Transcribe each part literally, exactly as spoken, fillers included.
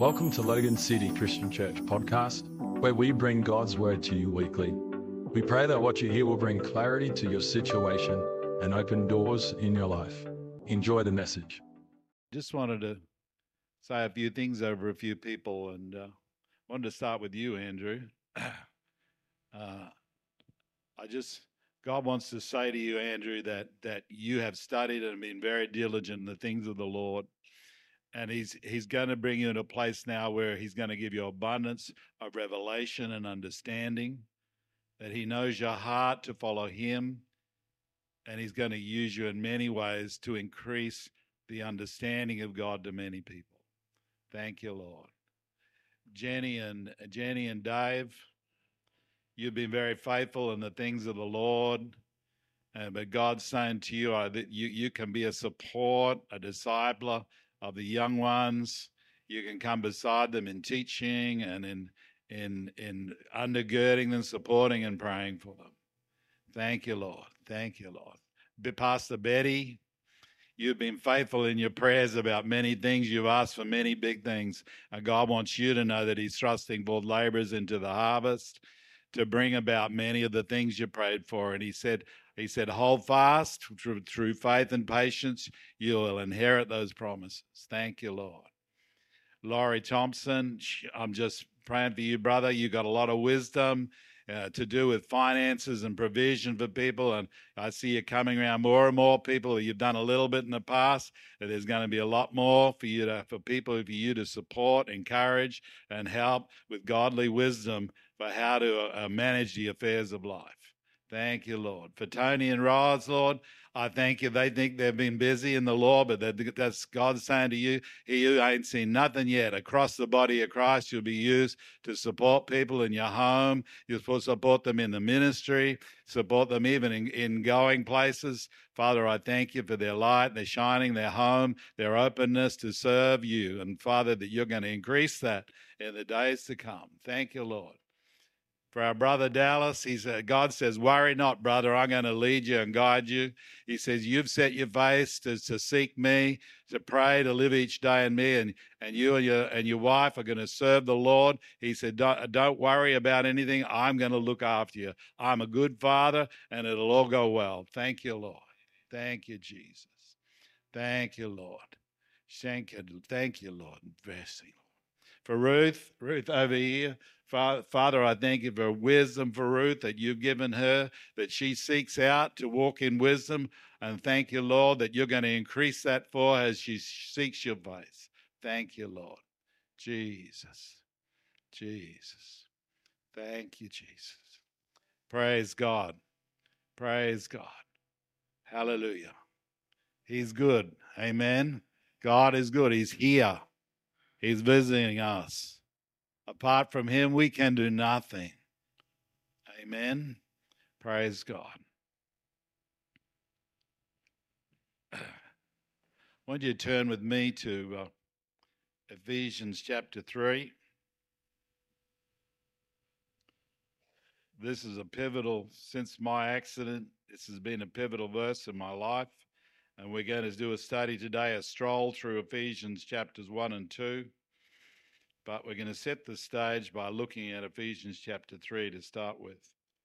Welcome to Logan City Christian Church podcast, where we bring God's word to you weekly. We pray that what you hear will bring clarity to your situation and open doors in your life. Enjoy the message. Just wanted to say a few things over a few people, and uh, wanted to start with you, Andrew. uh, I just, God wants to say to you, Andrew, that that you have studied and been very diligent in the things of the Lord. And he's he's going to bring you in a place now where he's going to give you abundance of revelation and understanding, that he knows your heart to follow him, and he's going to use you in many ways to increase the understanding of God to many people. Thank you, Lord. Jenny and Jenny and Dave, you've been very faithful in the things of the Lord. Uh, but God's saying to you uh, that you, you can be a support, a discipler of the young ones. You can come beside them in teaching and in in in undergirding them, supporting and praying for them. Thank you, Lord. Thank you, Lord. Pastor Betty, you've been faithful in your prayers about many things. You've asked for many big things. And God wants you to know that he's thrusting forth laborers into the harvest to bring about many of the things you prayed for. And he said, he said, hold fast through, through faith and patience. You will inherit those promises. Thank you, Lord. Laurie Thompson, I'm just praying for you, brother. You got a lot of wisdom uh, to do with finances and provision for people. And I see you coming around more and more people. You've done a little bit in the past. And there's going to be a lot more for you to, for people, for you to support, encourage, and help with godly wisdom for how to uh, manage the affairs of life. Thank you, Lord. For Tony and Roz, Lord, I thank you. They think they've been busy in the Lord, but that, that's God's saying to you, you ain't seen nothing yet. Across the body of Christ, you'll be used to support people in your home. You'll support them in the ministry, support them even in, in going places. Father, I thank you for their light, their shining, their home, their openness to serve you. And Father, that you're going to increase that in the days to come. Thank you, Lord. For our brother Dallas, he said, God says, worry not, brother, I'm going to lead you and guide you. He says, you've set your face to, to seek me, to pray, to live each day in me, and, and you and your and your wife are going to serve the Lord. He said, don't, don't worry about anything. I'm going to look after you. I'm a good father, and it'll all go well. Thank you, Lord. Thank you, Jesus. Thank you, Lord. Thank you, thank you, Lord. Mercy. For Ruth, Ruth over here, Father, I thank you for wisdom for Ruth that you've given her, that she seeks out to walk in wisdom. And thank you, Lord, that you're going to increase that for her as she seeks your face. Thank you, Lord. Jesus. Jesus. Thank you, Jesus. Praise God. Praise God. Hallelujah. He's good. Amen. God is good. He's here. He's visiting us. Apart from him, we can do nothing. Amen. Praise God. I want you to turn with me to uh, Ephesians chapter three. This is a pivotal, since my accident, this has been a pivotal verse in my life. And we're going to do a study today, a stroll through Ephesians chapters one and two. But we're going to set the stage by looking at Ephesians chapter three to start with.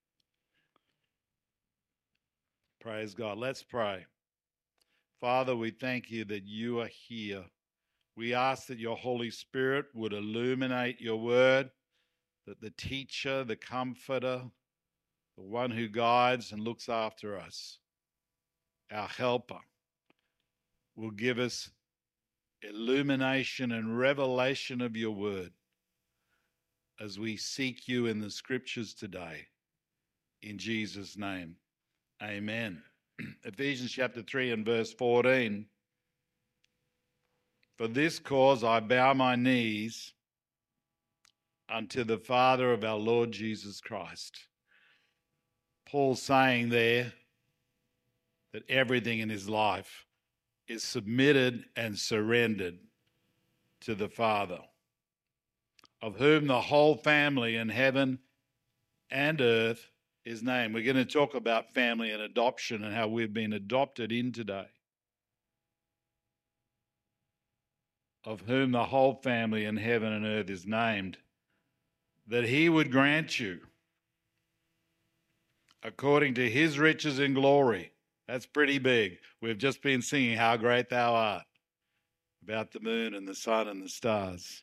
Praise God. Let's pray. Father, we thank you that you are here. We ask that your Holy Spirit would illuminate your word, that the teacher, the comforter, the one who guides and looks after us, our helper, will give us illumination and revelation of your word as we seek you in the scriptures today. In Jesus' name, amen. Ephesians chapter three and verse fourteen. For this cause I bow my knees unto the Father of our Lord Jesus Christ. Paul's saying there that everything in his life is submitted and surrendered to the Father, of whom the whole family in heaven and earth is named. We're going to talk about family and adoption and how we've been adopted in today. of whom the whole family in heaven and earth is named, that he would grant you, according to his riches in glory. That's pretty big. We've just been singing How Great Thou Art, about the moon and the sun and the stars.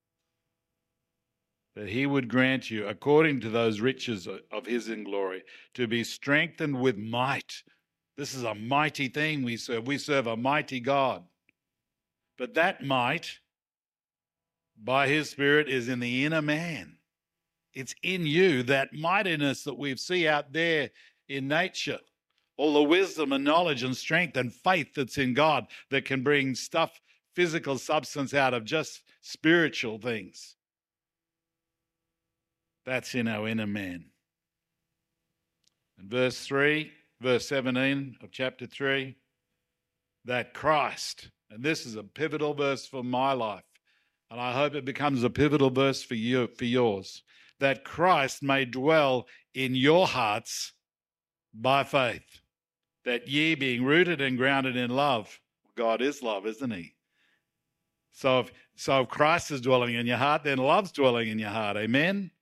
That he would grant you, according to those riches of his in glory, to be strengthened with might. This is a mighty thing we serve. We serve a mighty God. But that might, by his Spirit, is in the inner man. It's in you, that mightiness that we see out there in nature. All the wisdom and knowledge and strength and faith that's in God that can bring stuff, physical substance out of just spiritual things. That's in our inner man. And verse three, verse seventeen of chapter three, that Christ, and this is a pivotal verse for my life, and I hope it becomes a pivotal verse for you, for yours, that Christ may dwell in your hearts by faith, that ye being rooted and grounded in love. God is love, isn't he? So if, so if Christ is dwelling in your heart, then love's dwelling in your heart. Amen?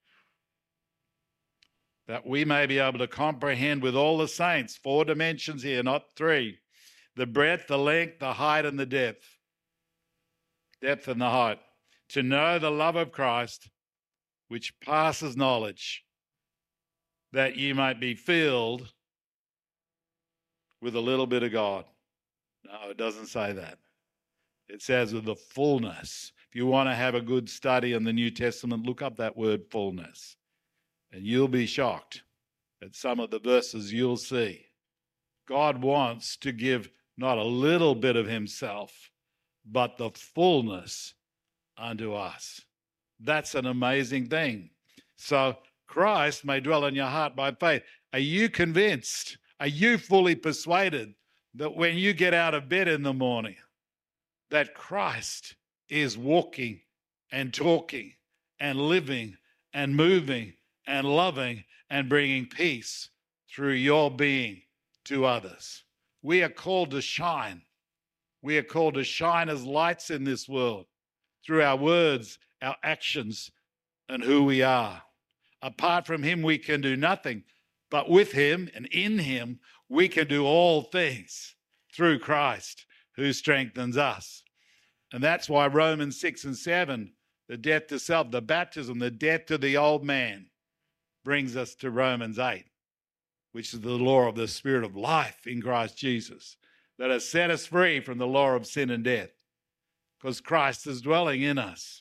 That we may be able to comprehend with all the saints, four dimensions here, not three, the breadth, the length, the height, and the depth. Depth and the height. To know the love of Christ, which passes knowledge, that ye might be filled with a little bit of God. No, it doesn't say that. It says with the fullness. If you want to have a good study in the New Testament, look up that word fullness. And you'll be shocked at some of the verses you'll see. God wants to give not a little bit of himself, but the fullness unto us. That's an amazing thing. So Christ may dwell in your heart by faith. Are you convinced? Are you fully persuaded that when you get out of bed in the morning, that Christ is walking and talking and living and moving and loving and bringing peace through your being to others? We are called to shine. We are called to shine as lights in this world through our words, our actions, and who we are. Apart from him, we can do nothing, but with him and in him, we can do all things through Christ who strengthens us. And that's why Romans six and seven, the death to self, the baptism, the death to the old man, brings us to Romans eight, which is the law of the Spirit of life in Christ Jesus, that has set us free from the law of sin and death, because Christ is dwelling in us.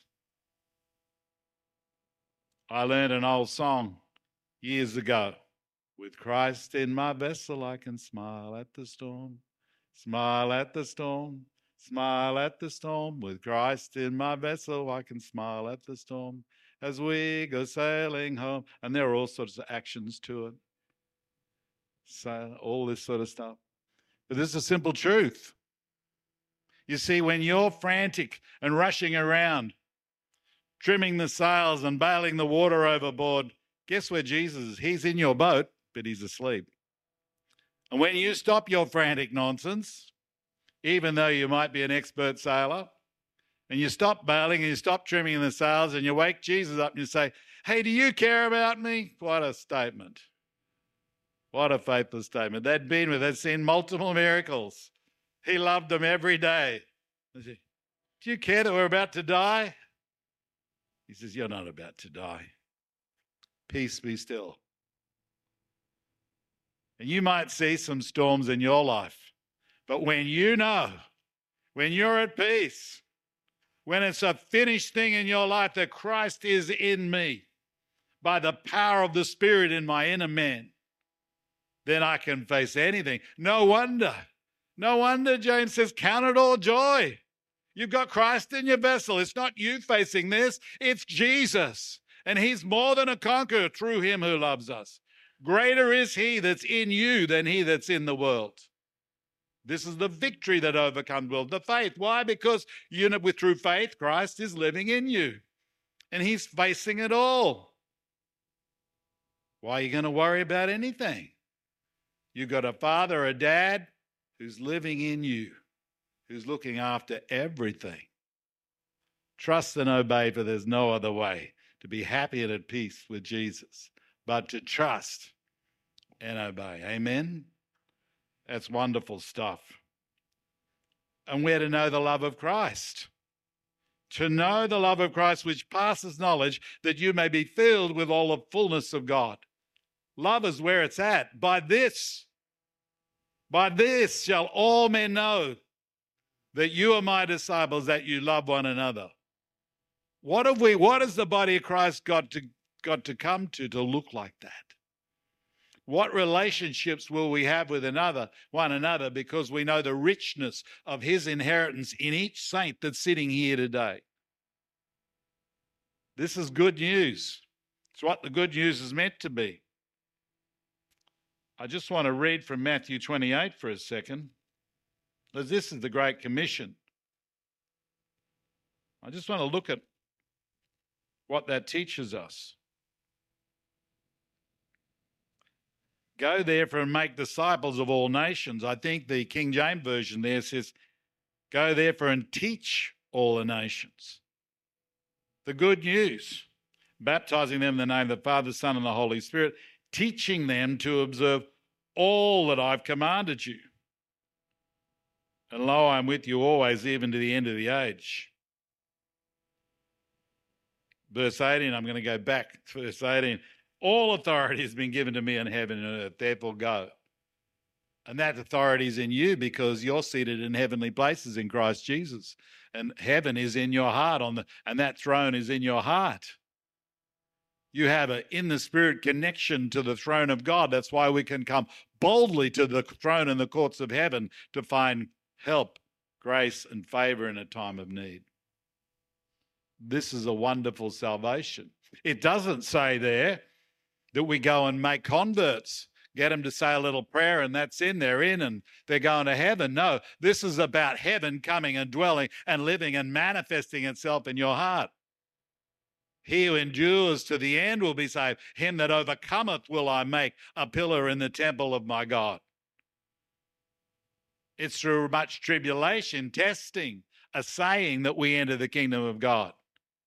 I learned an old song years ago. With Christ in my vessel, I can smile at the storm, smile at the storm, smile at the storm. With Christ in my vessel, I can smile at the storm as we go sailing home. And there are all sorts of actions to it. So all this sort of stuff. But this is a simple truth. You see, when you're frantic and rushing around, trimming the sails and bailing the water overboard, guess where Jesus is? He's in your boat, but he's asleep. And when you stop your frantic nonsense, even though you might be an expert sailor, and you stop bailing and you stop trimming the sails and you wake Jesus up and you say, hey, do you care about me? What a statement. What a faithful statement. They'd been with, they'd seen multiple miracles. He loved them every day. They said, do you care that we're about to die? He says, you're not about to die. Peace be still. And you might see some storms in your life, but when you know, when you're at peace, when it's a finished thing in your life that Christ is in me by the power of the Spirit in my inner man, then I can face anything. No wonder, no wonder James says, count it all joy. You've got Christ in your vessel. It's not you facing this, it's Jesus. And he's more than a conqueror through him who loves us. Greater is he that's in you than he that's in the world. This is the victory that overcomes the world, the faith. Why? Because you know, with through faith, Christ is living in you. And he's facing it all. Why are you going to worry about anything? You've got a father, a dad who's living in you, who's looking after everything. Trust and obey, for there's no other way to be happy and at peace with Jesus, but to trust and obey. Amen? That's wonderful stuff. And we're to know the love of Christ. To know the love of Christ which passes knowledge, that you may be filled with all the fullness of God. Love is where it's at. By this, by this shall all men know that you are my disciples, that you love one another. What have we, what has the body of Christ got to, got to come to to look like that? What relationships will we have with another, one another, because we know the richness of his inheritance in each saint that's sitting here today? This is good news. It's what the good news is meant to be. I just want to read from Matthew twenty-eight for a second, because this is the Great Commission. I just want to look at what that teaches us. Go therefore and make disciples of all nations. I think the King James Version there says, go therefore and teach all the nations. The good news, baptizing them in the name of the Father, Son, and the Holy Spirit, teaching them to observe all that I've commanded you. And lo, I'm with you always, even to the end of the age. Verse eighteen, I'm going to go back to verse eighteen. All authority has been given to me in heaven and earth, therefore go. And that authority is in you because you're seated in heavenly places in Christ Jesus. And heaven is in your heart, on the, and that throne is in your heart. You have an in the spirit connection to the throne of God. That's why we can come boldly to the throne in the courts of heaven to find help, grace, and favor in a time of need. This is a wonderful salvation. It doesn't say there that we go and make converts, get them to say a little prayer and that's in, they're in and they're going to heaven. No, this is about heaven coming and dwelling and living and manifesting itself in your heart. He who endures to the end will be saved. Him that overcometh will I make a pillar in the temple of my God. It's through much tribulation, testing, assaying that we enter the kingdom of God.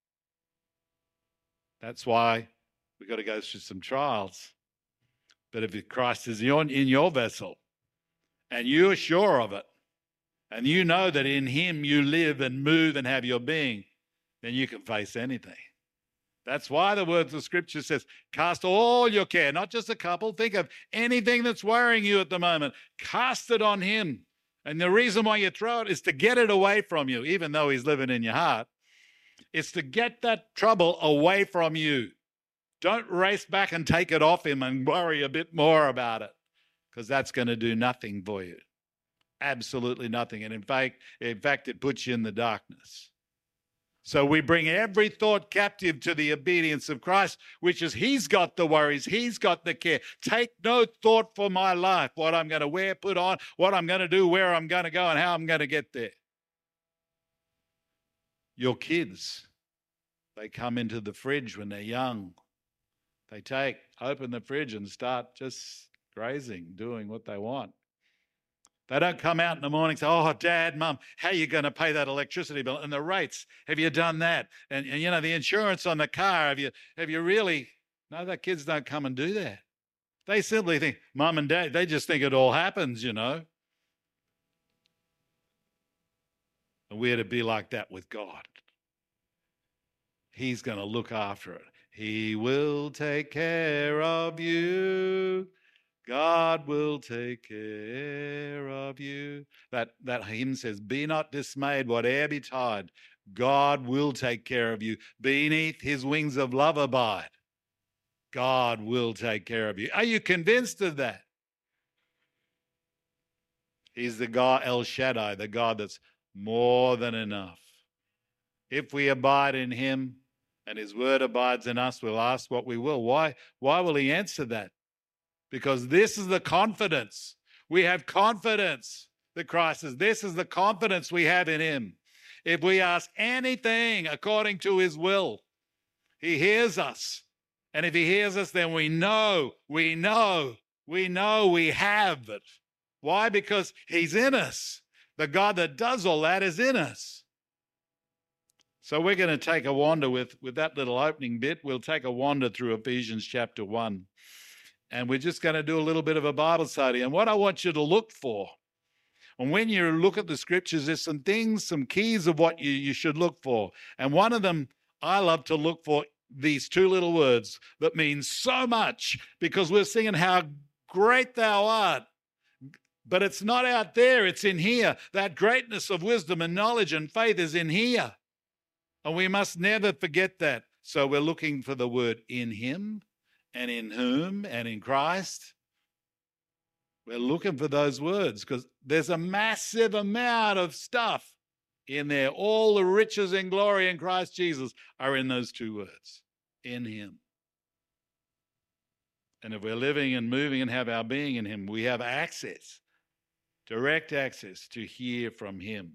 That's why we've got to go through some trials. But if Christ is in your vessel and you are sure of it, and you know that in him you live and move and have your being, then you can face anything. That's why the words of Scripture says, cast all your care, not just a couple. Think of anything that's worrying you at the moment. Cast it on him. And the reason why you throw it is to get it away from you, even though he's living in your heart. It's to get that trouble away from you. Don't race back and take it off him and worry a bit more about it, because that's going to do nothing for you. Absolutely nothing. And in fact, in fact, it puts you in the darkness. So we bring every thought captive to the obedience of Christ, which is he's got the worries, he's got the care. Take no thought for my life, what I'm going to wear, put on, what I'm going to do, where I'm going to go, and how I'm going to get there. Your kids, they come into the fridge when they're young. They take, open the fridge and start just grazing, doing what they want. They don't come out in the morning and say, oh, Dad, Mum, how are you going to pay that electricity bill? And the rates, have you done that? And, and you know, the insurance on the car, have you, have you really? No, the kids don't come and do that. They simply think, Mum and Dad, they just think it all happens, you know. And we're to be like that with God. He's going to look after it. He will take care of you. God will take care of you. That, that hymn says, be not dismayed, whate'er betide. God will take care of you. Beneath his wings of love abide. God will take care of you. Are you convinced of that? He's the God, El Shaddai, the God that's more than enough. If we abide in him and his word abides in us, we'll ask what we will. Why, why will he answer that? Because this is the confidence. We have confidence that Christ is. This is the confidence we have in him. If we ask anything according to his will, he hears us. And if he hears us, then we know, we know, we know we have it. Why? Because he's in us. The God that does all that is in us. So we're going to take a wander with, with that little opening bit. We'll take a wander through Ephesians chapter one. And we're just going to do a little bit of a Bible study. And what I want you to look for, and when you look at the scriptures, there's some things, some keys of what you, you should look for. And one of them, I love to look for these two little words that mean so much, because we're singing how great thou art. But it's not out there, it's in here. That greatness of wisdom and knowledge and faith is in here. And we must never forget that. So we're looking for the word in him and in whom and in Christ. We're looking for those words because there's a massive amount of stuff in there. All the riches and glory in Christ Jesus are in those two words, in him. And if we're living and moving and have our being in him, we have access, direct access to hear from him.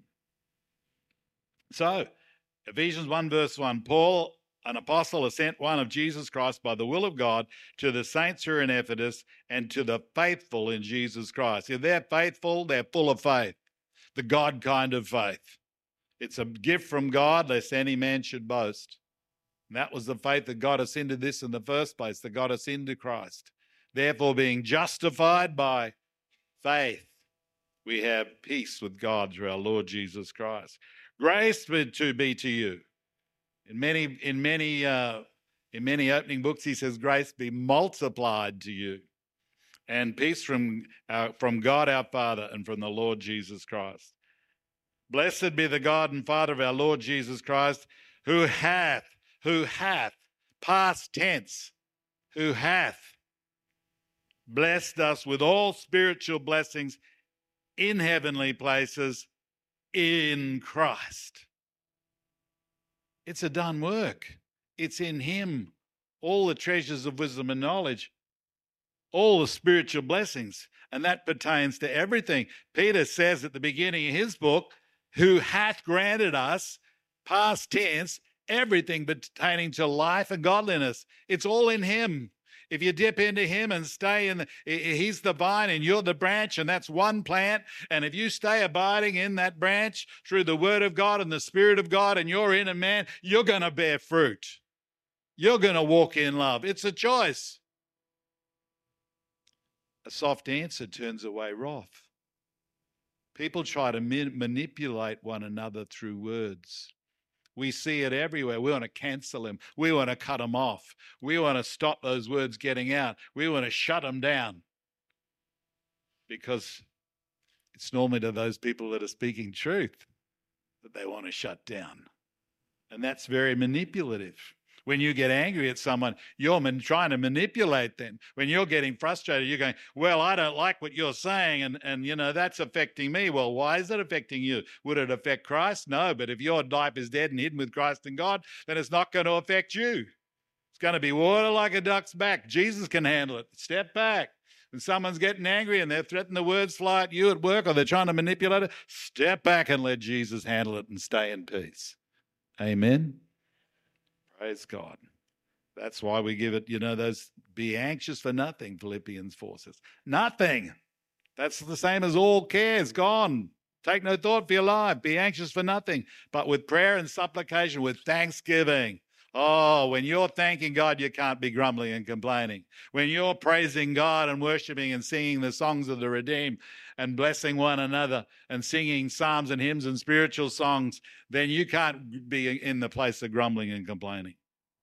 So, Ephesians one verse one, Paul, an apostle, a sent one of Jesus Christ by the will of God, to the saints who are in Ephesus and to the faithful in Jesus Christ. If they're faithful, they're full of faith, the God kind of faith. It's a gift from God, lest any man should boast. And that was the faith that got us into this in the first place, that got us into Christ. Therefore, being justified by faith, we have peace with God through our Lord Jesus Christ. Grace to be to you. In many, in many, uh, in many opening books, he says, "Grace be multiplied to you, and peace from uh, from God our Father and from the Lord Jesus Christ. Blessed be the God and Father of our Lord Jesus Christ, who hath, who hath, past tense, who hath blessed us with all spiritual blessings in heavenly places in Christ." It's a done work. It's in him. All the treasures of wisdom and knowledge, all the spiritual blessings, and that pertains to everything. Peter says at the beginning of his book, who hath granted us, past tense, everything pertaining to life and godliness. It's all in him. If you dip into him and stay in, the, he's the vine and you're the branch, and that's one plant. And if you stay abiding in that branch through the word of God and the Spirit of God, and you're in a man, you're going to bear fruit. You're going to walk in love. It's a choice. A soft answer turns away wrath. People try to ma- manipulate one another through words. We see it everywhere. We want to cancel him. We want to cut him off. We want to stop those words getting out. We want to shut them down. Because it's normally to those people that are speaking truth that they want to shut down. And that's very manipulative. When you get angry at someone, you're man- trying to manipulate them. When you're getting frustrated, you're going, well, I don't like what you're saying, and, and, you know, that's affecting me. Well, why is it affecting you? Would it affect Christ? No, but if your life is dead and hidden with Christ and God, then it's not going to affect you. It's going to be water like a duck's back. Jesus can handle it. Step back. When someone's getting angry and they're threatening the words fly at you at work, or they're trying to manipulate it, step back and let Jesus handle it and stay in peace. Amen. Praise God. That's why we give it, you know, those be anxious for nothing, Philippians four says. Nothing. That's the same as all cares gone. Take no thought for your life. Be anxious for nothing, but with prayer and supplication, with thanksgiving. Oh, when you're thanking God, you can't be grumbling and complaining. When you're praising God and worshiping and singing the songs of the redeemed and blessing one another and singing psalms and hymns and spiritual songs, then you can't be in the place of grumbling and complaining.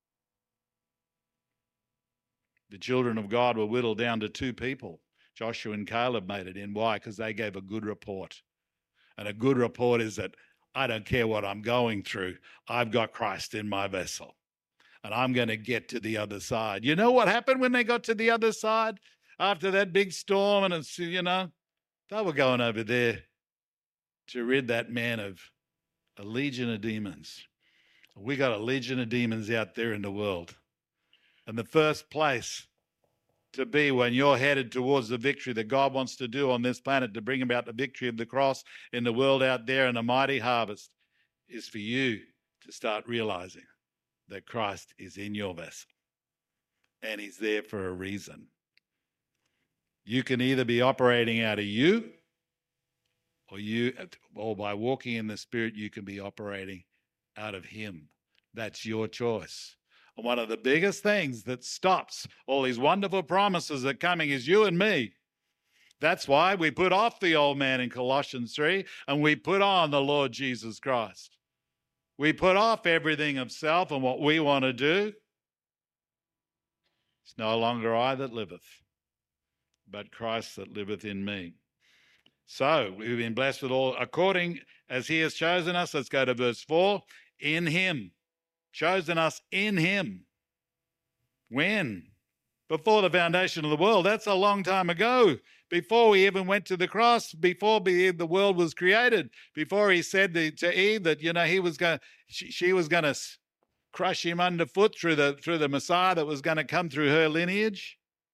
The children of God were whittled down to two people. Joshua and Caleb made it in. Why? Because they gave a good report. And a good report is that I don't care what I'm going through. I've got Christ in my vessel. And I'm going to get to the other side. You know what happened when they got to the other side? After that big storm, and it's, you know, they were going over there to rid that man of a legion of demons. We got a legion of demons out there in the world. And the first place to be when you're headed towards the victory that God wants to do on this planet to bring about the victory of the cross in the world out there in a mighty harvest is for you to start realizing that Christ is in your vessel and he's there for a reason. You can either be operating out of you, or you, or by walking in the Spirit, you can be operating out of him. That's your choice. And one of the biggest things that stops all these wonderful promises that are coming is you and me. That's why we put off the old man in Colossians three and we put on the Lord Jesus Christ. We put off everything of self and what we want to do. It's no longer I that liveth, but Christ that liveth in me. So we've been blessed with all according as he has chosen us. Let's go to verse four. In him. Chosen us in him. When? Before the foundation of the world. That's a long time ago. Before we even went to the cross, before the world was created, before he said to Eve that, you know, he was going, she, she was going to crush him underfoot through the through the Messiah that was going to come through her lineage.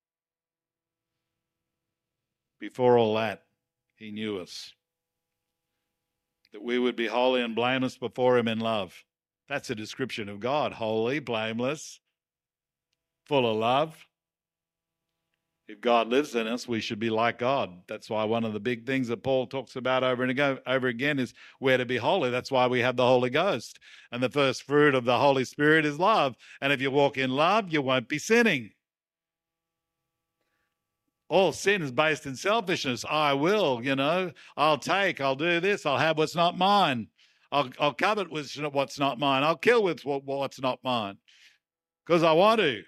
Before all that, he knew us, that we would be holy and blameless before him in love. That's a description of God, holy, blameless, full of love. If God lives in us, we should be like God. That's why one of the big things that Paul talks about over and over again is we're to be holy. That's why we have the Holy Ghost. And the first fruit of the Holy Spirit is love. And if you walk in love, you won't be sinning. All sin is based in selfishness. I will, you know, I'll take, I'll do this, I'll have what's not mine. I'll, I'll covet with what's not mine. I'll kill with what, what's not mine because I want to.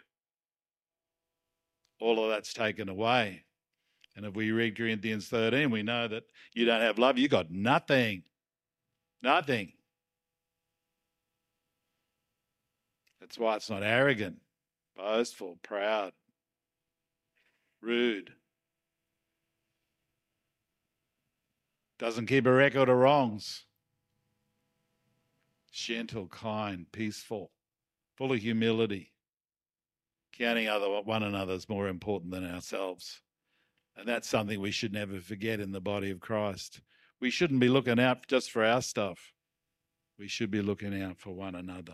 All of that's taken away. And if we read Corinthians thirteen, we know that you don't have love, you got nothing. Nothing. That's why it's not arrogant, boastful, proud, rude. Doesn't keep a record of wrongs. Gentle, kind, peaceful, full of humility. Counting other one another is more important than ourselves. And that's something we should never forget in the body of Christ. We shouldn't be looking out just for our stuff. We should be looking out for one another.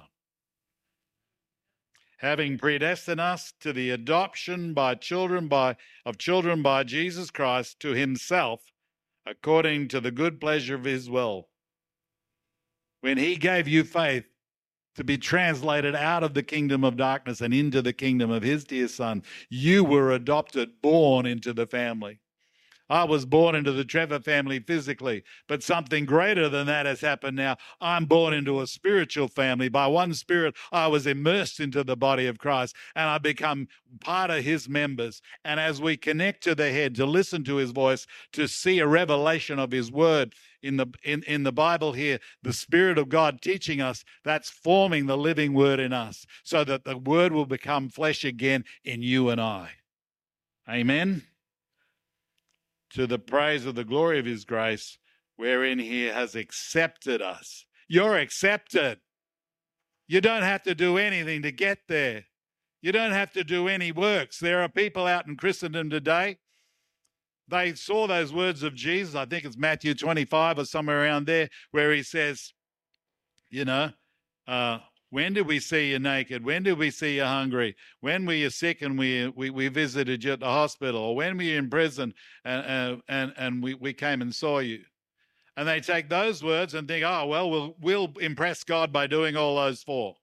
Having predestined us to the adoption by children by of children by Jesus Christ to himself, according to the good pleasure of his will. When he gave you faith, to be translated out of the kingdom of darkness and into the kingdom of his dear son. You were adopted, born into the family. I was born into the Trevor family physically, but something greater than that has happened now. I'm born into a spiritual family. By one Spirit, I was immersed into the body of Christ, and I become part of his members. And as we connect to the head, to listen to his voice, to see a revelation of his word, In the in, in the Bible here, the Spirit of God teaching us, that's forming the living word in us so that the word will become flesh again in you and I. Amen? To the praise of the glory of his grace, wherein he has accepted us. You're accepted. You don't have to do anything to get there. You don't have to do any works. There are people out in Christendom today, they saw those words of Jesus, I think it's Matthew twenty-five or somewhere around there, where he says, you know, uh, when did we see you naked? When did we see you hungry? When were you sick and we we, we visited you at the hospital? Or when were you in prison and, uh, and, and we, we came and saw you? And they take those words and think, oh, well, we'll, we'll impress God by doing all those four.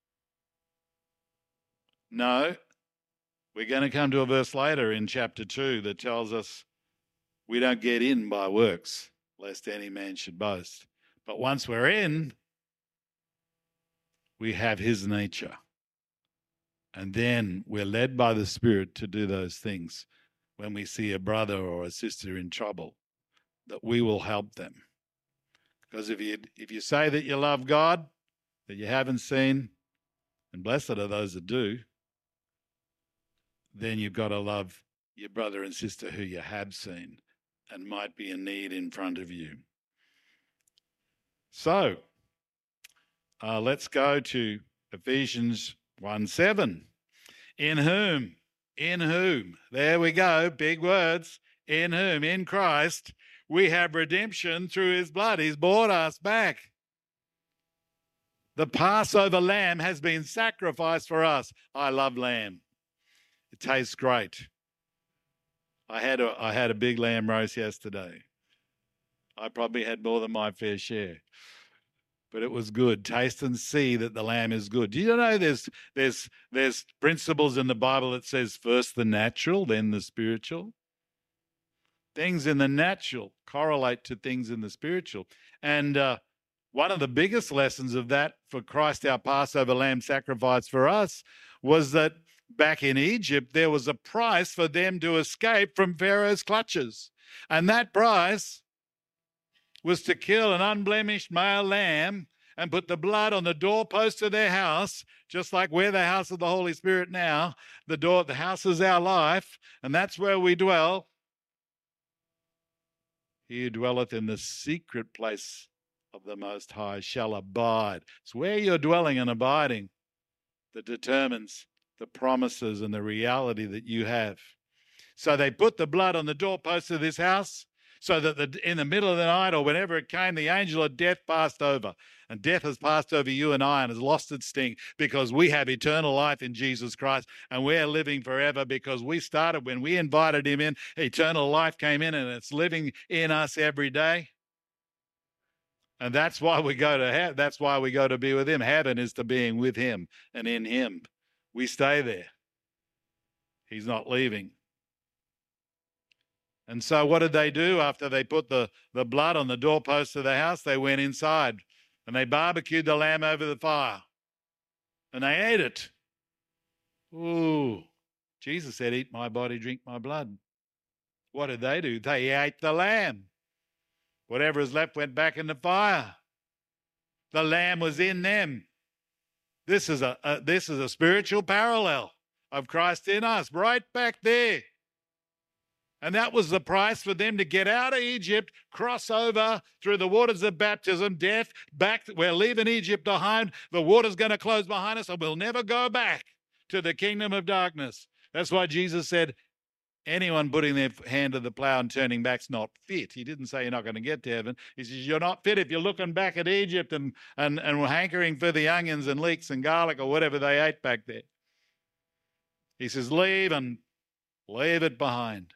No, we're going to come to a verse later in chapter two that tells us, we don't get in by works, lest any man should boast. But once we're in, we have his nature. And then we're led by the Spirit to do those things when we see a brother or a sister in trouble, that we will help them. Because if you, if you say that you love God, that you haven't seen, and blessed are those that do, then you've got to love your brother and sister who you have seen and might be in need in front of you. So, uh, let's go to Ephesians one seven. In whom, in whom, there we go, big words, in whom, in Christ, we have redemption through his blood. He's bought us back. The Passover lamb has been sacrificed for us. I love lamb. It tastes great. I had a, I had a big lamb roast yesterday. I probably had more than my fair share. but it was good. Taste and see that the lamb is good. Do you know there's there's there's principles in the Bible that says first the natural, then the spiritual? Things in the natural correlate to things in the spiritual. And uh, one of the biggest lessons of that for Christ, our Passover lamb sacrifice for us, was that back in Egypt, there was a price for them to escape from Pharaoh's clutches. And that price was to kill an unblemished male lamb and put the blood on the doorpost of their house, just like we're the house of the Holy Spirit now. The door, the house is our life, and that's where we dwell. He who dwelleth in the secret place of the Most High shall abide. It's where you're dwelling and abiding that determines the promises and the reality that you have. So they put the blood on the doorpost of this house, so that the, in the middle of the night or whenever it came, the angel of death passed over. And death has passed over you and I and has lost its sting, because we have eternal life in Jesus Christ, and we're living forever because we started when we invited him in. Eternal life came in, and it's living in us every day. And that's why we go to heaven. That's why we go to be with him. Heaven is to being with him and in him. We stay there. He's not leaving. And so what did they do after they put the, the blood on the doorpost of the house? They went inside and they barbecued the lamb over the fire and they ate it. Ooh, Jesus said, eat my body, drink my blood. What did they do? They ate the lamb. Whatever is left went back in the fire. The lamb was in them. This is a, a this is a spiritual parallel of Christ in us, right back there. And that was the price for them to get out of Egypt, cross over through the waters of baptism, death, back. We're leaving Egypt behind. The water's going to close behind us, and we'll never go back to the kingdom of darkness. That's why Jesus said, anyone putting their hand to the plow and turning back's not fit. He didn't say you're not going to get to heaven. He says you're not fit if you're looking back at Egypt and, and, and hankering for the onions and leeks and garlic or whatever they ate back there. He says leave and leave it behind.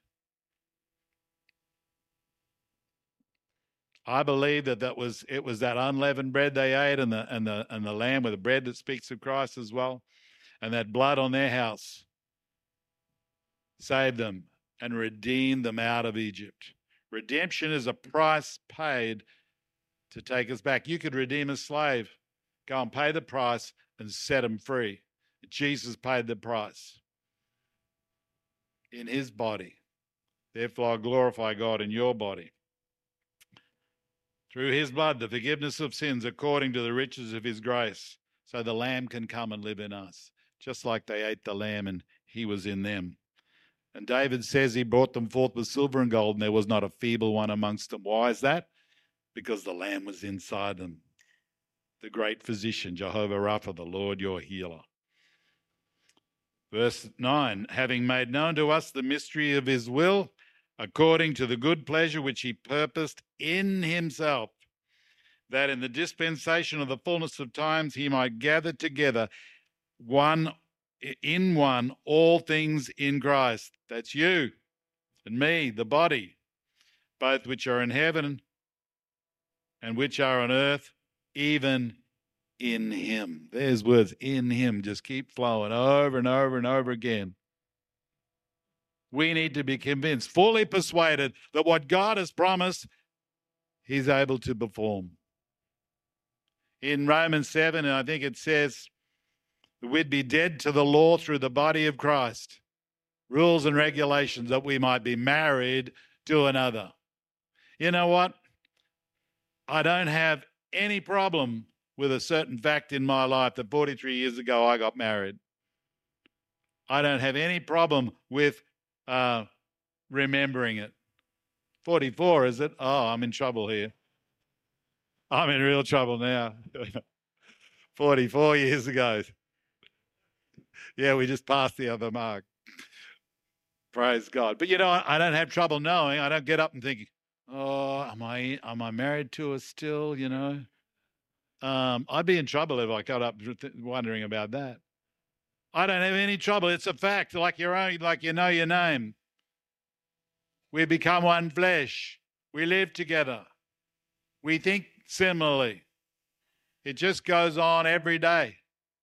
I believe that that was it was that unleavened bread they ate, and the and the and the lamb with the bread that speaks of Christ as well, and that blood on their house saved them and redeemed them out of Egypt. Redemption is a price paid to take us back. You could redeem a slave, go and pay the price and set him free. Jesus paid the price in his body. Therefore, I glorify God in your body. Through his blood, the forgiveness of sins according to the riches of his grace, so the lamb can come and live in us, just like they ate the lamb and he was in them. And David says he brought them forth with silver and gold, and there was not a feeble one amongst them. Why is that? Because the lamb was inside them. The great physician, Jehovah Rapha, the Lord your healer. Verse nine, having made known to us the mystery of his will, according to the good pleasure which he purposed in himself, that in the dispensation of the fullness of times he might gather together one in one all things in Christ. That's you and me, the body, both which are in heaven and which are on earth, even in him. There's words, in him, just keep flowing over and over and over again. We need to be convinced, fully persuaded that what God has promised, he's able to perform. In Romans seven, I think it says that we'd be dead to the law through the body of Christ, rules and regulations that we might be married to another. You know what? I don't have any problem with a certain fact in my life that forty-three years ago I got married. I don't have any problem with Uh, remembering it. forty-four, is it? Oh, I'm in trouble here. I'm in real trouble now. forty-four years ago. Yeah, we just passed the other mark. Praise God. But you know, I don't have trouble knowing. I don't get up and think, oh, am I am I married to her still, you know? Um, I'd be in trouble if I got up wondering about that. I don't have any trouble. It's a fact, like your own, like you know your name. We become one flesh. We live together. We think similarly. It just goes on every day.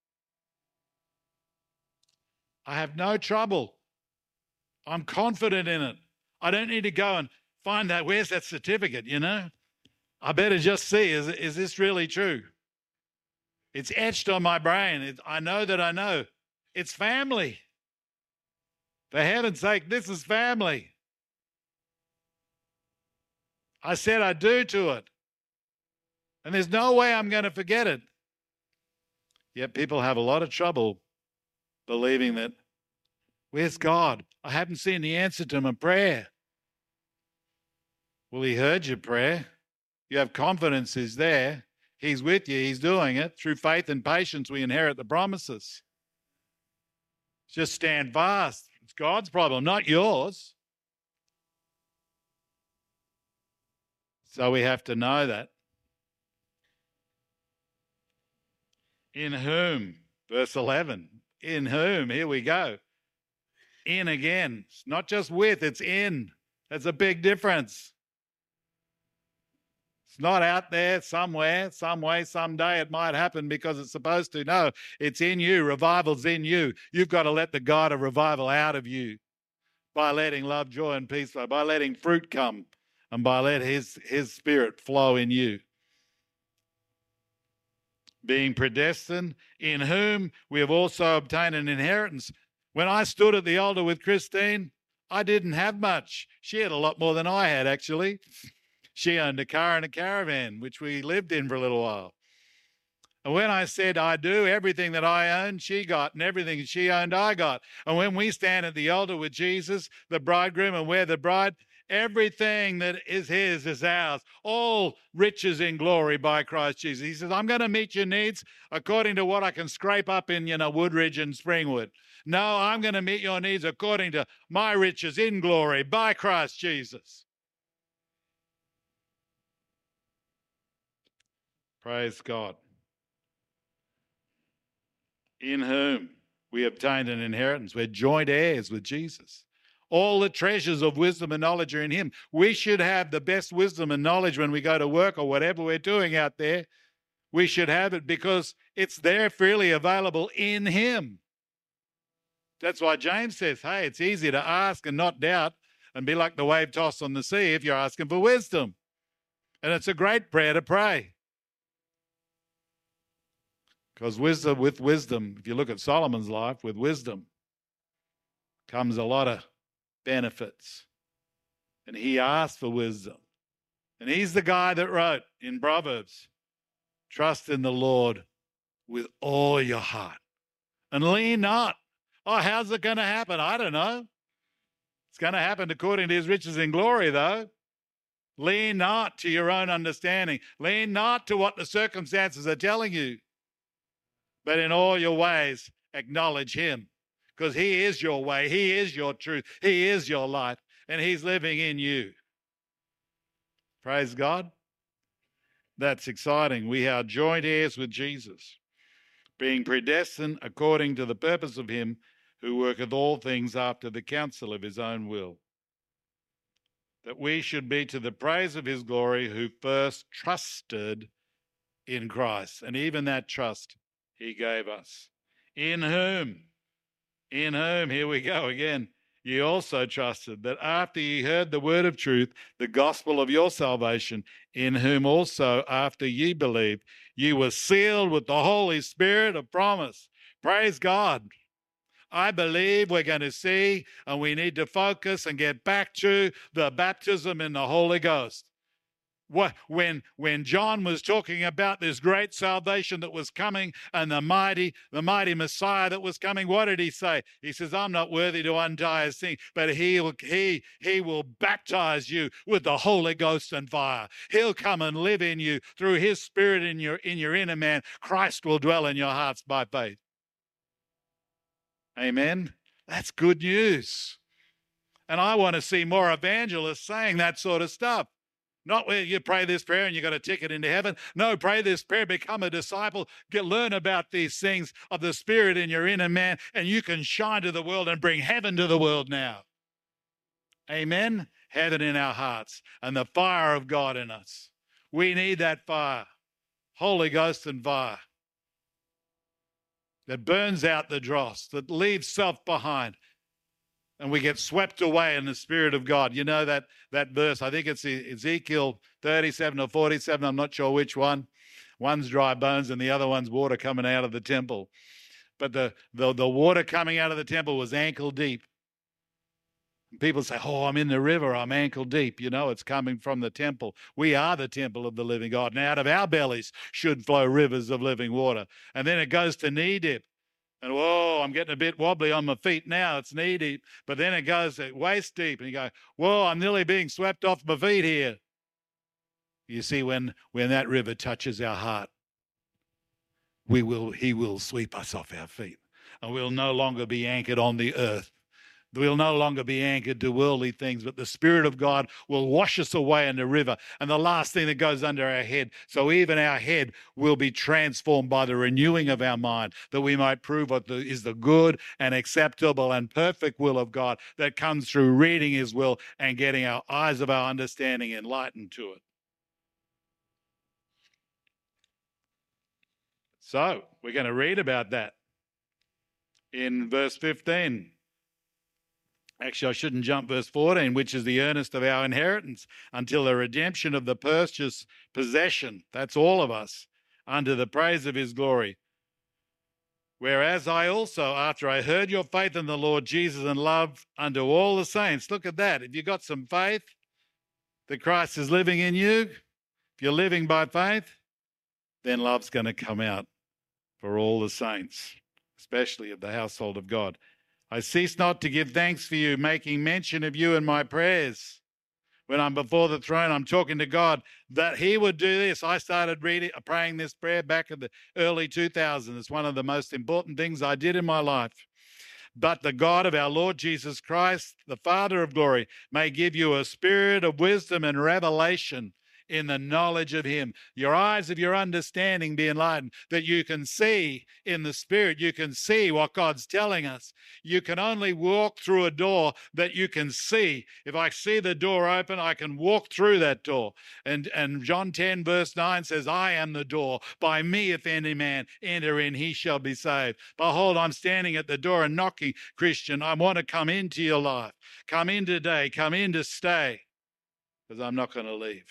I have no trouble. I'm confident in it. I don't need to go and find that. Where's that certificate, you know? I better just see, is, is this really true? It's etched on my brain. It, I know that I know. It's family. For heaven's sake, this is family. I said I do to it. And there's no way I'm going to forget it. Yet people have a lot of trouble believing that, where's God? I haven't seen the answer to my prayer. Well, he heard your prayer. You have confidence he's there. He's with you. He's doing it. Through faith and patience, we inherit the promises. Just stand fast. It's God's problem, not yours. So we have to know that. In whom, verse eleven, in whom, here we go. In again. It's not just with, it's in. That's a big difference. It's not out there somewhere, some way, someday it might happen because it's supposed to. No, it's in you. Revival's in you. You've got to let the God of revival out of you by letting love, joy, and peace flow, by letting fruit come, and by letting his, his spirit flow in you. Being predestined, in whom we have also obtained an inheritance. When I stood at the altar with Christine, I didn't have much. She had a lot more than I had, actually. She owned a car and a caravan, which we lived in for a little while. And when I said I do, everything that I owned, she got, and everything she owned, I got. And when we stand at the altar with Jesus, the bridegroom, and we're the bride, everything that is his is ours. All riches in glory by Christ Jesus. He says, I'm going to meet your needs according to what I can scrape up in, you know, Woodridge and Springwood. No, I'm going to meet your needs according to my riches in glory by Christ Jesus. Praise God. In whom we obtained an inheritance. We're joint heirs with Jesus. All the treasures of wisdom and knowledge are in him. We should have the best wisdom and knowledge when we go to work or whatever we're doing out there. We should have it because it's there freely available in him. That's why James says, hey, it's easy to ask and not doubt and be like the wave tossed on the sea if you're asking for wisdom. And it's a great prayer to pray. Because wisdom, with wisdom, if you look at Solomon's life, with wisdom comes a lot of benefits. And he asked for wisdom. And he's the guy that wrote in Proverbs, trust in the Lord with all your heart and lean not. Oh, how's it going to happen? I don't know. It's going to happen according to his riches in glory, though. Lean not to your own understanding. Lean not to what the circumstances are telling you. But in all your ways, acknowledge him. Because he is your way. He is your truth. He is your life. And he's living in you. Praise God. That's exciting. We are joint heirs with Jesus, being predestined according to the purpose of him who worketh all things after the counsel of his own will, that we should be to the praise of his glory, who first trusted in Christ. And even that trust he gave us. In whom, in whom, here we go again, ye also trusted, that after ye heard the word of truth, the gospel of your salvation, in whom also after ye believed, ye were sealed with the Holy Spirit of promise. Praise God. I believe we're going to see, and we need to focus and get back to the baptism in the Holy Ghost. What, when, when John was talking about this great salvation that was coming and the mighty, the mighty Messiah that was coming, what did he say? He says, I'm not worthy to untie his thing, but he will, he, he will baptize you with the Holy Ghost and fire. He'll come and live in you through his spirit in your, in your inner man. Christ will dwell in your hearts by faith. Amen. That's good news. And I want to see more evangelists saying that sort of stuff. Not where you pray this prayer and you got a ticket into heaven. No, pray this prayer, become a disciple, get learn about these things of the Spirit in your inner man, and you can shine to the world and bring heaven to the world now. Amen. Heaven in our hearts and the fire of God in us. We need that fire. Holy Ghost and fire that burns out the dross, that leaves self behind, and we get swept away in the Spirit of God. You know that, that verse, I think it's Ezekiel thirty-seven or forty-seven, I'm not sure which one. One's dry bones and the other one's water coming out of the temple. But the, the, the water coming out of the temple was ankle deep. People say, oh, I'm in the river, I'm ankle deep. You know, it's coming from the temple. We are the temple of the living God. And out of our bellies should flow rivers of living water. And then it goes to knee deep. And whoa, I'm getting a bit wobbly on my feet now. It's knee deep. But then it goes at waist deep. And you go, whoa, I'm nearly being swept off my feet here. You see, when, when that river touches our heart, we will, he will sweep us off our feet. And we'll no longer be anchored on the earth. We'll no longer be anchored to worldly things, but the Spirit of God will wash us away in the river. And the last thing that goes under our head, so even our head will be transformed by the renewing of our mind, that we might prove what the, is the good and acceptable and perfect will of God that comes through reading his will and getting our eyes of our understanding enlightened to it. So we're going to read about that in verse fifteen. Actually, I shouldn't jump verse fourteen, which is the earnest of our inheritance until the redemption of the purchased possession. That's all of us, unto the praise of his glory. Whereas I also, after I heard your faith in the Lord Jesus and love unto all the saints. Look at that. If you've got some faith that Christ is living in you, if you're living by faith, then love's going to come out for all the saints, especially of the household of God. I cease not to give thanks for you, making mention of you in my prayers. When I'm before the throne, I'm talking to God that he would do this. I started reading, praying this prayer back in the early two thousands. It's one of the most important things I did in my life. But the God of our Lord Jesus Christ, the Father of glory, may give you a spirit of wisdom and revelation in the knowledge of him. Your eyes of your understanding be enlightened, that you can see in the Spirit, you can see what God's telling us. You can only walk through a door that you can see. If I see the door open, I can walk through that door. And, and John ten verse nine says, I am the door. By me, if any man enter in, he shall be saved. Behold, I'm standing at the door and knocking, Christian. I want to come into your life. Come in today. Come in to stay, because I'm not going to leave.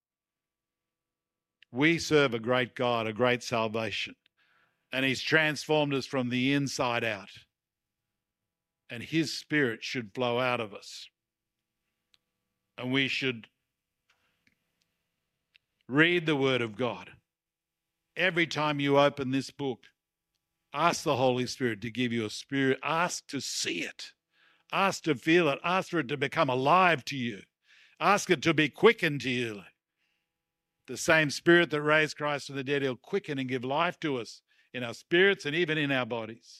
We serve a great God, a great salvation, and he's transformed us from the inside out, and his Spirit should flow out of us, and we should read the Word of God. Every time you open this book, ask the Holy Spirit to give you a spirit. Ask to see it. Ask to feel it. Ask for it to become alive to you. Ask it to be quickened to you. The same Spirit that raised Christ from the dead, he'll quicken and give life to us in our spirits and even in our bodies.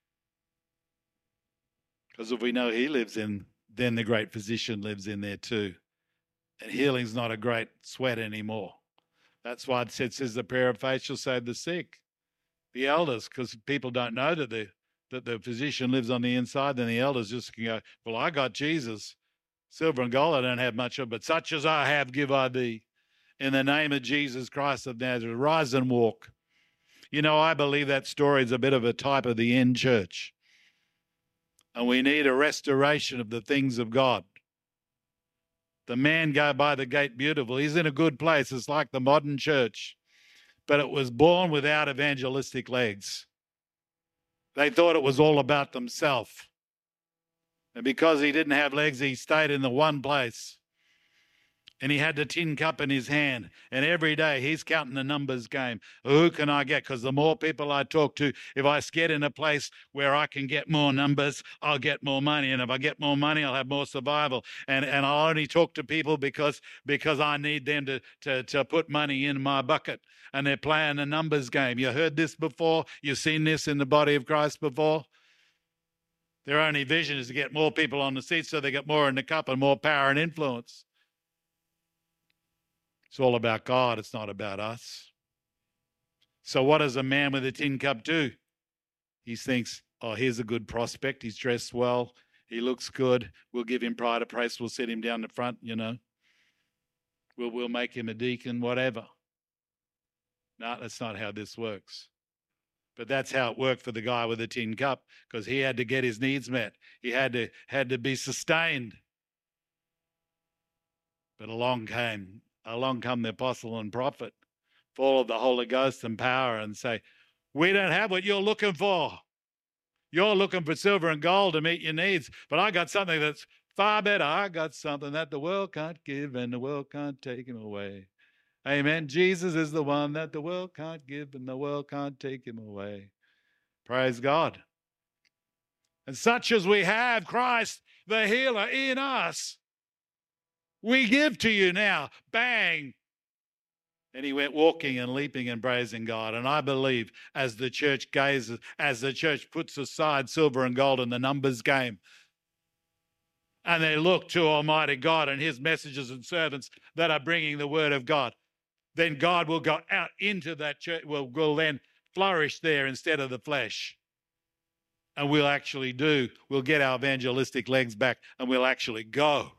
Because if we know he lives in, then the great physician lives in there too. And healing's not a great sweat anymore. That's why it says the prayer of faith shall save the sick, the elders, because people don't know that the, that the physician lives on the inside. Then the elders just can go, well, I got Jesus. Silver and gold I don't have much of, but such as I have give I thee. In the name of Jesus Christ of Nazareth, rise and walk. You know, I believe that story is a bit of a type of the end church. And we need a restoration of the things of God. The man go by the gate beautiful. He's in a good place. It's like the modern church. But it was born without evangelistic legs. They thought it was all about themselves. And because he didn't have legs, he stayed in the one place. And he had the tin cup in his hand. And every day he's counting the numbers game. Who can I get? Because the more people I talk to, if I get in a place where I can get more numbers, I'll get more money. And if I get more money, I'll have more survival. And and I'll only talk to people because because I need them to, to, to put money in my bucket. And they're playing a numbers game. You heard this before? You've seen this in the body of Christ before? Their only vision is to get more people on the seat so they get more in the cup and more power and influence. It's all about God. It's not about us. So what does a man with a tin cup do? He thinks, oh, here's a good prospect. He's dressed well. He looks good. We'll give him pride of place. We'll sit him down the front, you know. We'll, we'll make him a deacon, whatever. No, that's not how this works. But that's how it worked for the guy with the tin cup, because he had to get his needs met. He had to, had to be sustained. But along came, along come the apostle and prophet, full of the Holy Ghost and power, and say, we don't have what you're looking for. You're looking for silver and gold to meet your needs, but I got something that's far better. I got something that the world can't give and the world can't take him away. Amen. Jesus is the one that the world can't give and the world can't take him away. Praise God. And such as we have Christ, the healer, in us, we give to you now. Bang. And he went walking and leaping and praising God. And I believe as the church gazes, as the church puts aside silver and gold in the numbers game, and they look to Almighty God and his messengers and servants that are bringing the word of God, then God will go out into that church, will, will then flourish there instead of the flesh. And we'll actually do, we'll get our evangelistic legs back and we'll actually go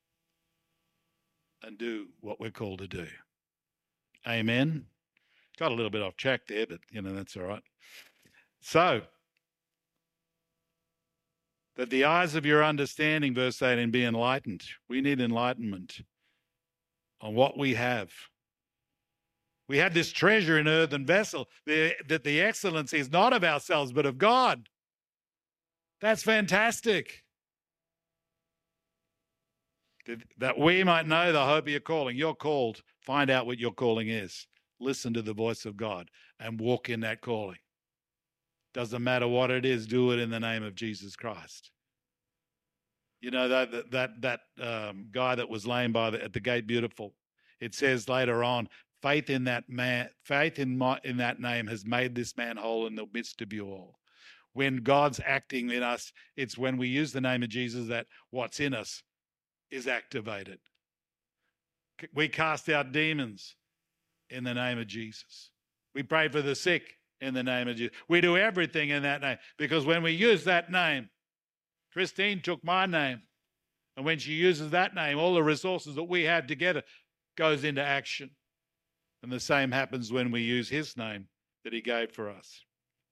and do what we're called to do. Amen. Got a little bit off track there, but, you know, that's all right. So, that the eyes of your understanding, verse eighteen, be enlightened. We need enlightenment on what we have. We have this treasure in earthen vessel, the, that the excellence is not of ourselves, but of God. That's fantastic. That we might know the hope of your calling. You're called. Find out what your calling is. Listen to the voice of God and walk in that calling. Doesn't matter what it is, do it in the name of Jesus Christ. You know, that that that um, guy that was lame by the, at the gate, beautiful. It says later on, faith in that man, faith in my, in that name has made this man whole in the midst of you all. When God's acting in us, it's when we use the name of Jesus that what's in us is activated. We cast out demons in the name of Jesus. We pray for the sick in the name of Jesus. We do everything in that name, because when we use that name, Christine took my name, and when she uses that name, all the resources that we had together goes into action. And the same happens when we use his name that he gave for us.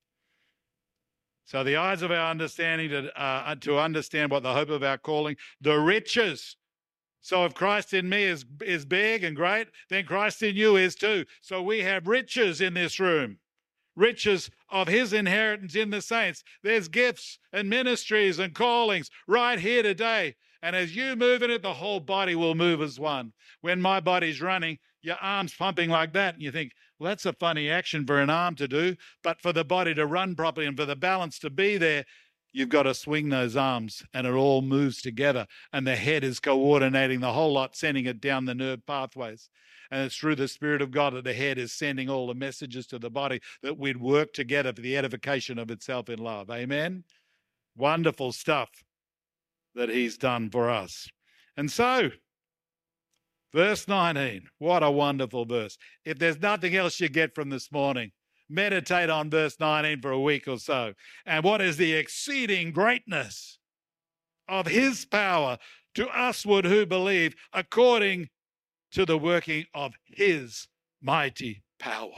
So the eyes of our understanding to, uh, to understand what the hope of our calling, the riches. So if Christ in me is, is big and great, then Christ in you is too. So we have riches in this room, riches of his inheritance in the saints. There's gifts and ministries and callings right here today. And as you move in it, the whole body will move as one. When my body's running, your arm's pumping like that, and you think, well, that's a funny action for an arm to do. But for the body to run properly and for the balance to be there, you've got to swing those arms and it all moves together. And the head is coordinating the whole lot, sending it down the nerve pathways. And it's through the Spirit of God that the head is sending all the messages to the body that we'd work together for the edification of itself in love. Amen? Wonderful stuff that he's done for us. And so, verse nineteen, what a wonderful verse. If there's nothing else you get from this morning, meditate on verse nineteen for a week or so. And what is the exceeding greatness of his power to usward who believe, according to the working of his mighty power.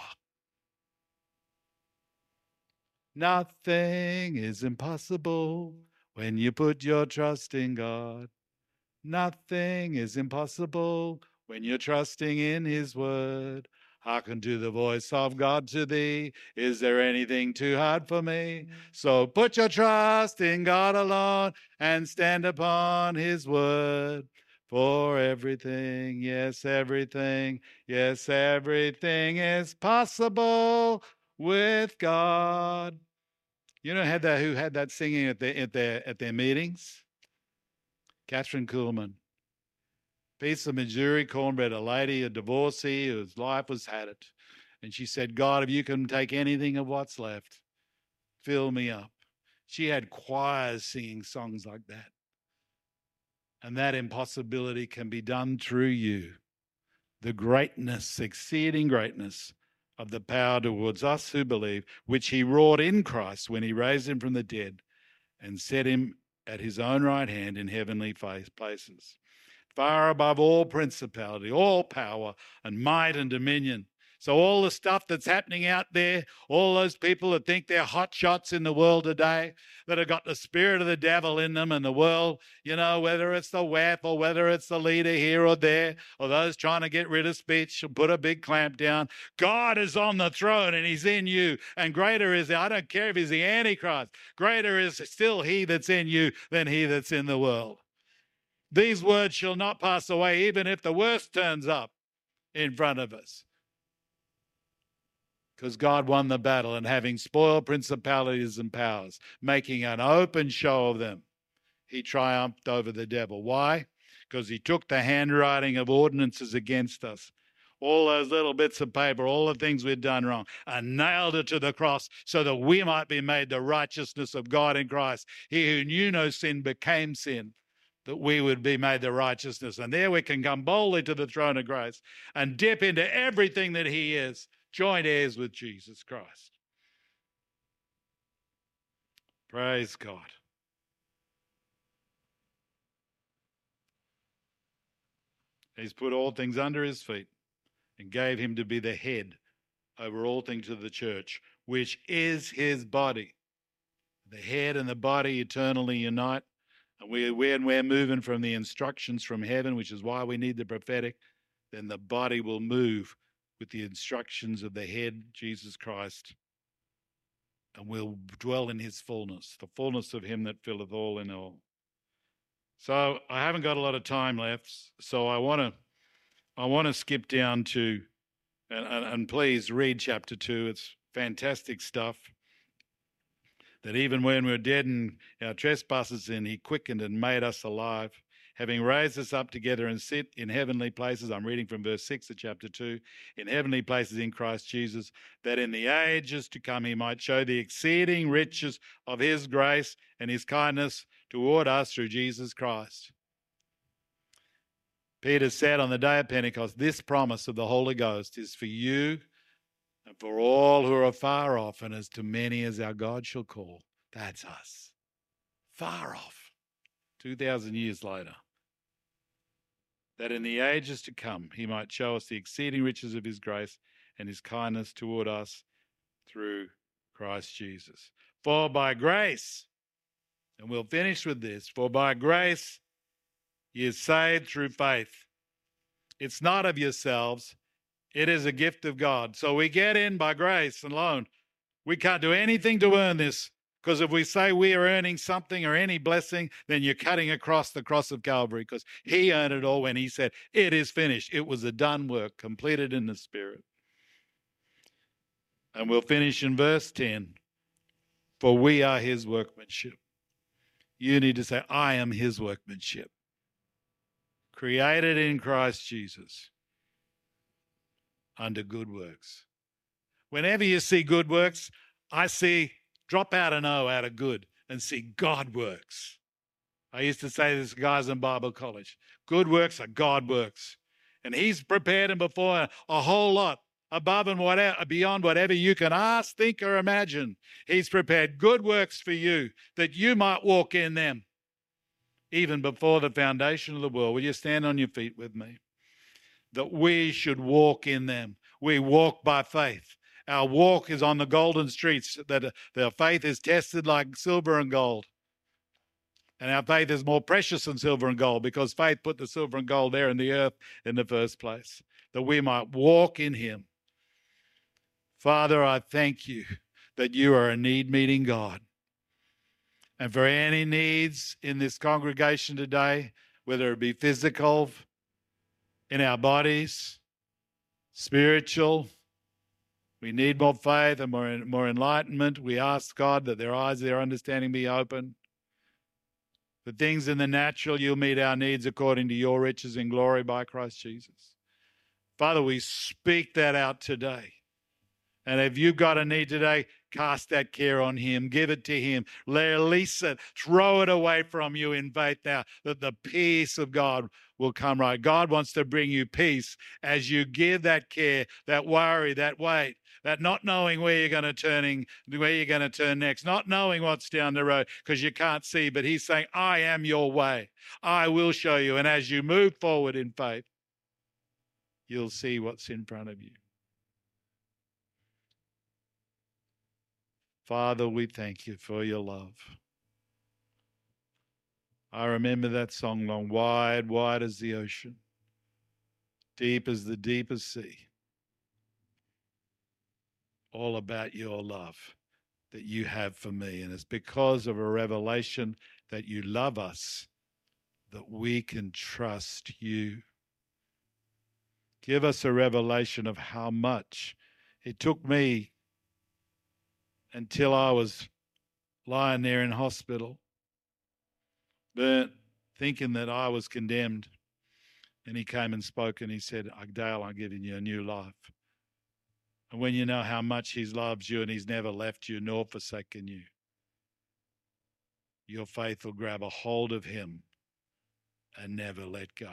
Nothing is impossible when you put your trust in God. Nothing is impossible when you're trusting in his word. Hearken to the voice of God to thee. Is there anything too hard for me? So put your trust in God alone and stand upon his word. For everything, yes, everything, yes, everything is possible with God. You know had that, who had that singing at, the, at, their, at their meetings? Catherine Kuhlman. Piece of Missouri, cornbread, a lady, a divorcee whose life was had it. And she said, God, if you can take anything of what's left, fill me up. She had choirs singing songs like that. And that impossibility can be done through you. The greatness, exceeding greatness of the power towards us who believe, which he wrought in Christ when he raised him from the dead and set him at his own right hand in heavenly places, far above all principality, all power and might and dominion. So all the stuff that's happening out there, all those people that think they're hot shots in the world today, that have got the spirit of the devil in them, and the world, you know, whether it's the W E F or whether it's the leader here or there, or those trying to get rid of speech and put a big clamp down, God is on the throne and he's in you. And greater is, I don't care if he's the Antichrist, greater is still he that's in you than he that's in the world. These words shall not pass away, even if the worst turns up in front of us. Because God won the battle, and having spoiled principalities and powers, making an open show of them, he triumphed over the devil. Why? Because he took the handwriting of ordinances against us, all those little bits of paper, all the things we'd done wrong, and nailed it to the cross so that we might be made the righteousness of God in Christ. He who knew no sin became sin, that we would be made the righteousness. And there we can come boldly to the throne of grace and dip into everything that he is, joint heirs with Jesus Christ. Praise God. He's put all things under his feet and gave him to be the head over all things to the church, which is his body. The head and the body eternally unite. And we, when we're moving from the instructions from heaven, which is why we need the prophetic, then the body will move with the instructions of the head, Jesus Christ, and we'll dwell in his fullness, the fullness of him that filleth all in all. So I haven't got a lot of time left, so I want to I want to skip down to, and, and, and please read chapter two. It's fantastic stuff. That even when we were dead in our trespasses, in he quickened and made us alive, having raised us up together and sit in heavenly places. I'm reading from verse six of chapter two, in heavenly places in Christ Jesus, that in the ages to come he might show the exceeding riches of his grace and his kindness toward us through Jesus Christ. Peter said on the day of Pentecost, this promise of the Holy Ghost is for you and for all who are far off, and as to many as our God shall call. That's us. Far off. two thousand years later. That in the ages to come he might show us the exceeding riches of his grace and his kindness toward us through Christ Jesus. For by grace, and we'll finish with this, for by grace ye are saved through faith. It's not of yourselves, it is a gift of God. So we get in by grace alone. We can't do anything to earn this, because if we say we are earning something or any blessing, then you're cutting across the cross of Calvary, because he earned it all when he said, it is finished. It was a done work, completed in the Spirit. And we'll finish in verse ten. For we are his workmanship. You need to say, I am his workmanship. Created in Christ Jesus under good works. Whenever you see good works, I see drop out an O out of good and see God works. I used to say this to guys in Bible college. Good works are God works. And he's prepared them before a whole lot, above and whatever, beyond whatever you can ask, think, or imagine. He's prepared good works for you, that you might walk in them, even before the foundation of the world. Will you stand on your feet with me? That we should walk in them. We walk by faith. Our walk is on the golden streets, that our faith is tested like silver and gold. And our faith is more precious than silver and gold, because faith put the silver and gold there in the earth in the first place, that we might walk in him. Father, I thank you that you are a need-meeting God. And for any needs in this congregation today, whether it be physical, in our bodies, spiritual, we need more faith and more, more enlightenment. We ask God that their eyes, their understanding be open. For things in the natural, you'll meet our needs according to your riches in glory by Christ Jesus. Father, we speak that out today. And if you've got a need today, cast that care on him. Give it to him. Release it. Throw it away from you in faith now, that the peace of God will come right. God wants to bring you peace as you give that care, that worry, that weight, that not knowing where you're going to turning, where you're going to turn next, not knowing what's down the road because you can't see. But he's saying, I am your way. I will show you. And as you move forward in faith, you'll see what's in front of you. Father, we thank you for your love. I remember that song, long, wide, wide as the ocean, deep as the deepest sea. All about your love that you have for me. And it's because of a revelation that you love us that we can trust you. Give us a revelation of how much it took me until I was lying there in hospital, burnt, thinking that I was condemned. And he came and spoke and he said, Dale, I'm giving you a new life. And when you know how much he loves you and he's never left you nor forsaken you, your faith will grab a hold of him and never let go.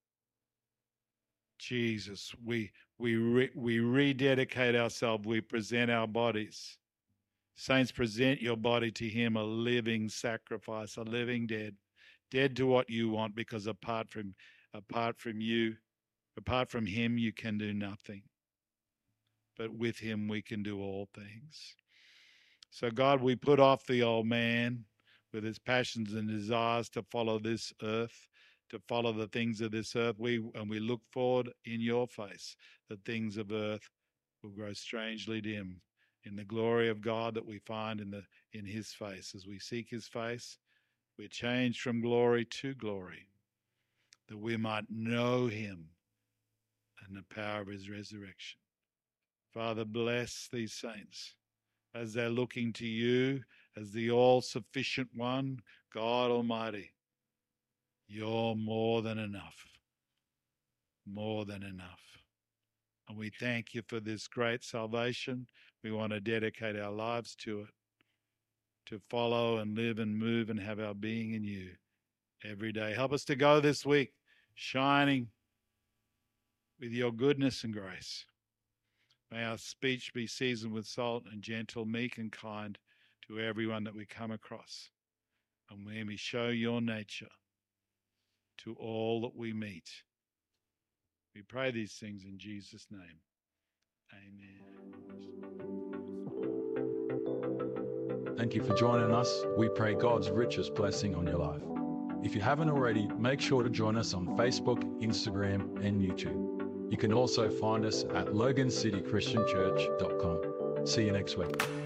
Jesus, we we re, we rededicate ourselves. We present our bodies. Saints, present your body to him, a living sacrifice, a living dead, dead to what you want, because apart from apart from you, apart from him, you can do nothing. But with him, we can do all things. So God, we put off the old man with his passions and desires to follow this earth, to follow the things of this earth. We and we look forward in your face that things of earth will grow strangely dim in the glory of God that we find in the in his face. As we seek his face, we're changed from glory to glory, that we might know him and the power of his resurrection. Father, bless these saints as they're looking to you as the all-sufficient one, God Almighty. You're more than enough, more than enough. And we thank you for this great salvation. We want to dedicate our lives to it, to follow and live and move and have our being in you every day. Help us to go this week shining with your goodness and grace. May our speech be seasoned with salt and gentle, meek and kind to everyone that we come across. And may we show your nature to all that we meet. We pray these things in Jesus' name. Amen. Thank you for joining us. We pray God's richest blessing on your life. If you haven't already, make sure to join us on Facebook, Instagram, and YouTube. You can also find us at logan city christian church dot com. See you next week.